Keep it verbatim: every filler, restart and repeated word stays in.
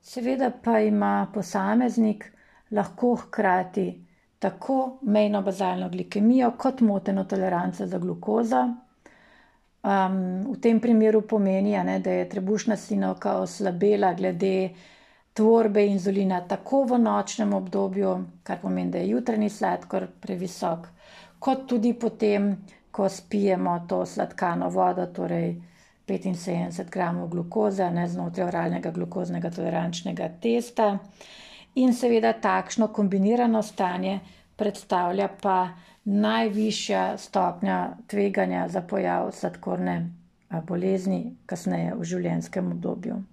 Seveda pa ima posameznik lahko hkrati tako mejno bazalno glikemijo kot moteno toleranco za glukozo. Um, v tem primeru pomeni, a ne, da je trebušna slinavka oslabela glede tvorbe inzulina tako v nočnem obdobju, kar pomeni, da je jutranji sladkor previsok, kot tudi potem, ko spijemo to sladkano vodo, torej petinsedemdeset gramov glukoze, ne, znotraj oralnega glukoznega tolerančnega testa. In seveda takšno kombinirano stanje predstavlja pa najvišja stopnja tveganja za pojav sladkorne bolezni kasneje v življenjskem obdobju.